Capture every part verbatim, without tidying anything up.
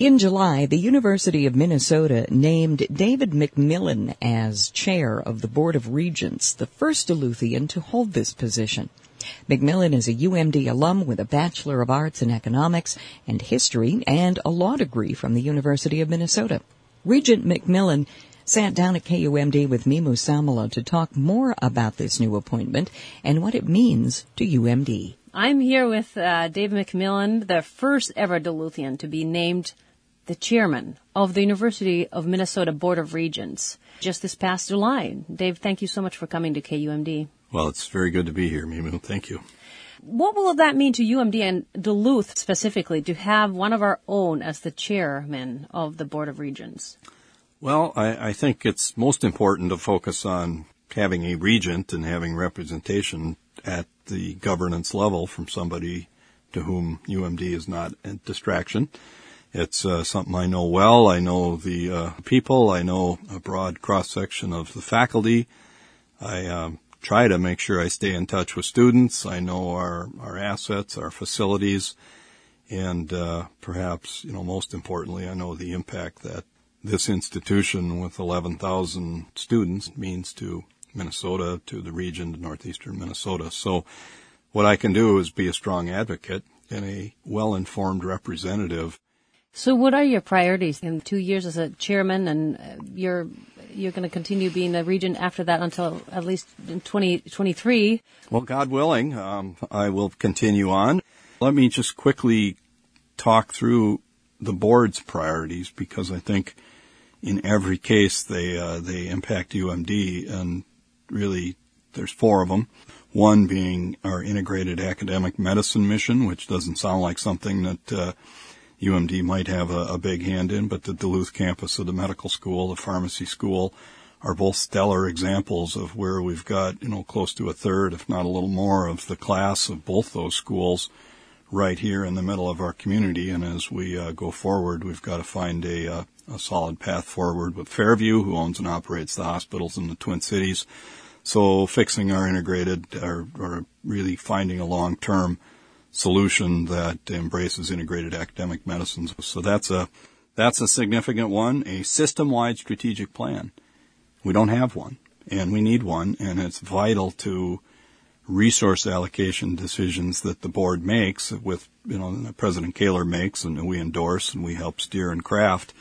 In July, the University of Minnesota named David McMillan as chair of the Board of Regents, the first Duluthian to hold this position. McMillan is a U M D alum with a Bachelor of Arts in Economics and History and a law degree from the University of Minnesota. Regent McMillan sat down at K U M D with Mimu Samala to talk more about this new appointment and what it means to U M D. I'm here with uh, Dave McMillan, the first ever Duluthian to be named the chairman of the University of Minnesota Board of Regents just this past July. Dave, thank you so much for coming to K U M D. Well, it's very good to be here, Mimu. Thank you. What will that mean to U M D and Duluth specifically to have one of our own as the chairman of the Board of Regents? Well, I, I think it's most important to focus on having a regent and having representation at the governance level from somebody to whom U M D is not a distraction. It's uh, something I know well. I know the uh, people. I know a broad cross-section of the faculty. I um, try to make sure I stay in touch with students. I know our, our assets, our facilities, and uh, perhaps, you know, most importantly, I know the impact that this institution with eleven thousand students means to Minnesota, to the region, to northeastern Minnesota. So what I can do is be a strong advocate and a well-informed representative. So what are your priorities in two years as a chairman, and uh, you're you're going to continue being a regent after that until at least in twenty twenty-three? Well, God willing, um, I will continue on. Let me just quickly talk through the board's priorities, because I think in every case they uh, they impact U M D, and really there's four of them. One being our integrated academic medicine mission, which doesn't sound like something that uh, U M D might have a, a big hand in, but the Duluth campus of the medical school, the pharmacy school, are both stellar examples of where we've got, you know, close to a third, if not a little more, of the class of both those schools right here in the middle of our community. And as we uh, go forward, we've got to find a, uh, a solid path forward with Fairview, who owns and operates the hospitals in the Twin Cities. So fixing our integrated, or, or really finding a long-term solution that embraces integrated academic medicine. So that's a that's a significant one, a system-wide strategic plan. We don't have one, and we need one, and it's vital to resource allocation decisions that the board makes with, you know, that President Kaler makes and we endorse and we help steer and craft.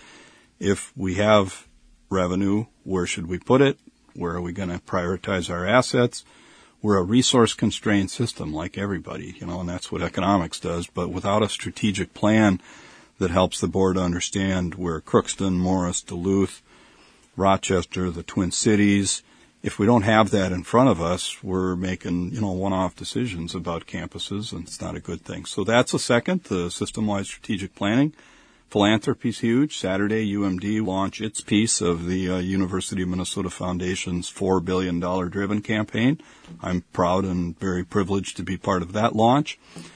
If we have revenue, where should we put it? Where are we going to prioritize our assets? We're a resource-constrained system like everybody, you know, and that's what economics does. But without a strategic plan that helps the board understand where Crookston, Morris, Duluth, Rochester, the Twin Cities, if we don't have that in front of us, we're making, you know, one-off decisions about campuses, and it's not a good thing. So that's a second, the system-wide strategic planning. Philanthropy's huge. Saturday, U M D launched its piece of the uh, University of Minnesota Foundation's four billion dollars Driven campaign. I'm proud and very privileged to be part of that launch.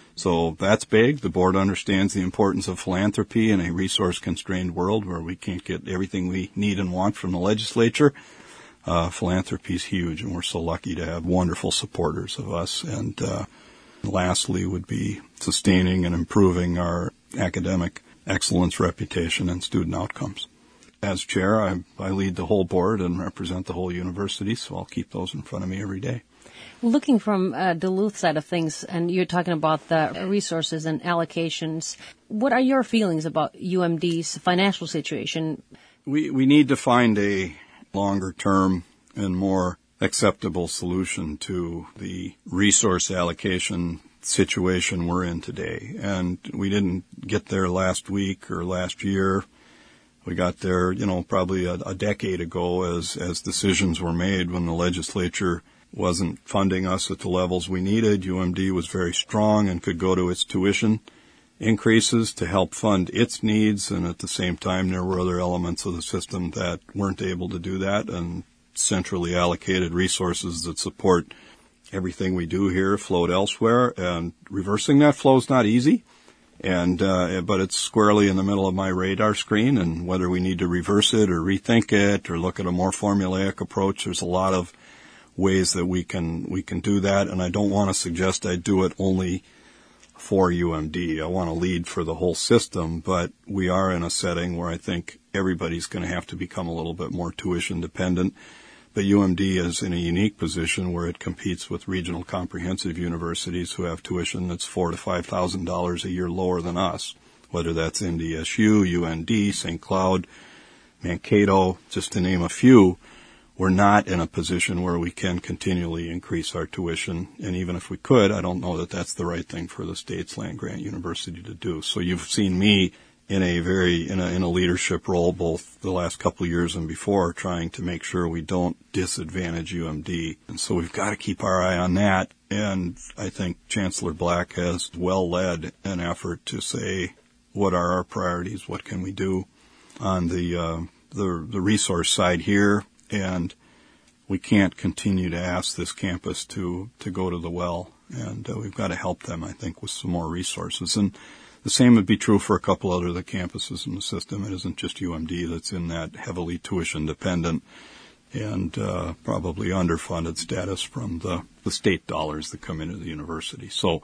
So that's big. The board understands the importance of philanthropy in a resource-constrained world where we can't get everything we need and want from the legislature. Uh, philanthropy's huge, and we're so lucky to have wonderful supporters of us. And uh, lastly would be sustaining and improving our academic excellence, reputation, and student outcomes. As chair, I, I lead the whole board and represent the whole university, so I'll keep those in front of me every day. Looking from uh, Duluth side of things, and you're talking about the resources and allocations, what are your feelings about U M D's financial situation? We we need to find a longer-term and more acceptable solution to the resource allocation situation we're in today. And we didn't get there last week or last year. We got there, you know, probably a, a decade ago as, as decisions were made when the legislature wasn't funding us at the levels we needed. U M D was very strong and could go to its tuition increases to help fund its needs. And at the same time, there were other elements of the system that weren't able to do that, and centrally allocated resources that support everything we do here flowed elsewhere, and reversing that flow is not easy. And uh, but it's squarely in the middle of my radar screen, and whether we need to reverse it or rethink it or look at a more formulaic approach, there's a lot of ways that we can we can do that. And I don't want to suggest I do it only for U M D. I want to lead for the whole system, but we are in a setting where I think everybody's going to have to become a little bit more tuition dependent. But U M D is in a unique position where it competes with regional comprehensive universities who have tuition that's four to five thousand dollars a year lower than us, whether that's N D S U, U N D, Saint Cloud, Mankato, just to name a few. We're not in a position where we can continually increase our tuition, and even if we could, I don't know that that's the right thing for the state's land-grant university to do. So you've seen me in a very in a, in a leadership role, both the last couple of years and before, trying to make sure we don't disadvantage U M D. And so we've got to keep our eye on that. And I think Chancellor Black has well led an effort to say, what are our priorities? What can we do on the uh, the, the resource side here? And we can't continue to ask this campus to, to go to the well. And uh, we've got to help them, I think, with some more resources. And the same would be true for a couple other of the campuses in the system. It isn't just U M D that's in that heavily tuition-dependent and uh, probably underfunded status from the, the state dollars that come into the university. So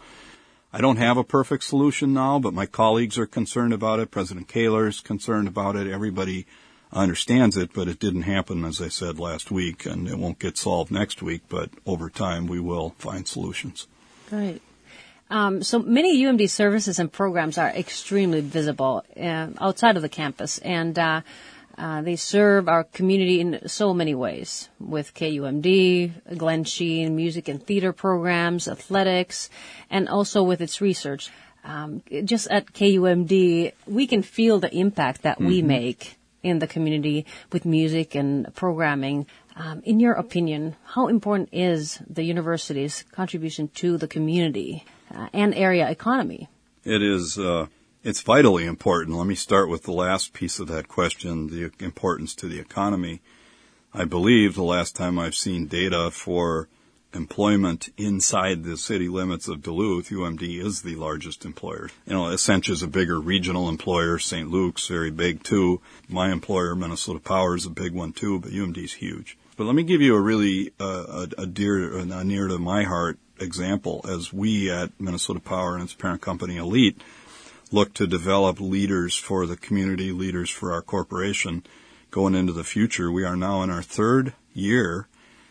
I don't have a perfect solution now, but my colleagues are concerned about it. President Kaler's concerned about it. Everybody understands it, but it didn't happen, as I said, last week, and it won't get solved next week, but over time we will find solutions. Right. Um, so many U M D services and programs are extremely visible uh, outside of the campus, and uh, uh, they serve our community in so many ways, with K U M D, Glenn Sheen, music and theater programs, athletics, and also with its research. Um, just at K U M D, we can feel the impact that mm-hmm. we make in the community with music and programming. Um, in your opinion, how important is the university's contribution to the community uh, and area economy? It is, uh, it's vitally important. Let me start with the last piece of that question, the importance to the economy. I believe the last time I've seen data for employment inside the city limits of Duluth, U M D is the largest employer. You know, Essentia is a bigger regional employer. Saint Luke's very big too. My employer, Minnesota Power, is a big one too, but U M D's huge. But let me give you a really uh, a, a dear, a near to my heart example. As we at Minnesota Power and its parent company Elite look to develop leaders for the community, leaders for our corporation going into the future, we are now in our third year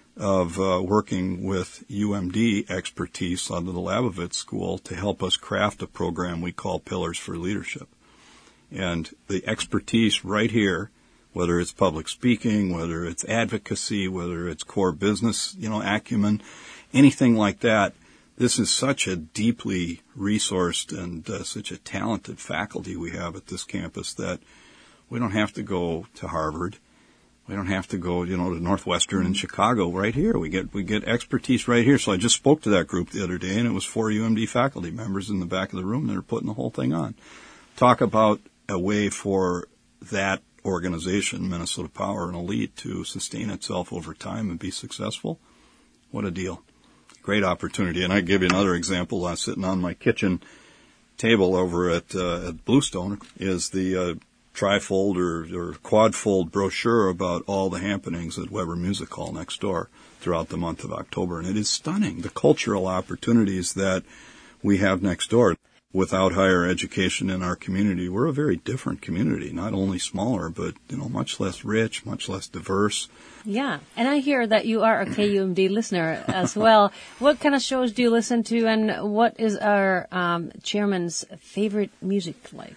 of uh, working with U M D expertise under the Labovitz School to help us craft a program we call Pillars for Leadership. And the expertise right here, whether it's public speaking, whether it's advocacy, whether it's core business, you know, acumen, anything like that, this is such a deeply resourced and uh, such a talented faculty we have at this campus that we don't have to go to Harvard. We don't have to go, you know, to Northwestern and Chicago. Right here, we get we get expertise right here. So I just spoke to that group the other day, and it was four U M D faculty members in the back of the room that are putting the whole thing on. Talk about a way for that organization, Minnesota Power and Elite, to sustain itself over time and be successful. What a deal. Great opportunity. And I give you another example. I'm sitting on my kitchen table over at, uh, at Bluestone is the uh, trifold or, or quadfold brochure about all the happenings at Weber Music Hall next door throughout the month of October. And it is stunning, the cultural opportunities that we have next door. Without higher education in our community, we're a very different community, not only smaller, but, you know, much less rich, much less diverse. Yeah, and I hear that you are a K U M D listener as well. What kind of shows do you listen to, and what is our um, chairman's favorite music like?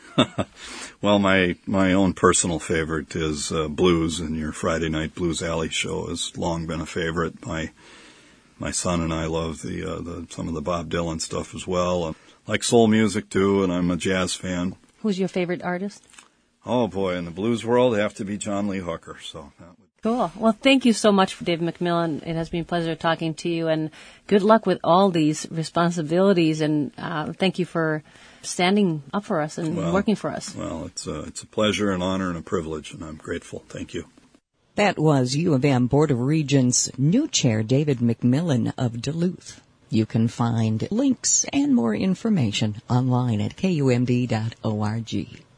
Well, my, my own personal favorite is uh, blues, and your Friday Night Blues Alley show has long been a favorite. My my son and I love the, uh, the some of the Bob Dylan stuff as well. And like soul music too, and I'm a jazz fan. Who's your favorite artist? Oh boy, in the blues world, it'd have to be John Lee Hooker. So that would... Cool. Well, thank you so much, David McMillan. It has been a pleasure talking to you, and good luck with all these responsibilities. And uh, thank you for standing up for us and well, working for us. Well, it's a, it's a pleasure, an honor, and a privilege, and I'm grateful. Thank you. That was U of M Board of Regents new chair David McMillan of Duluth. You can find links and more information online at K U M D dot org.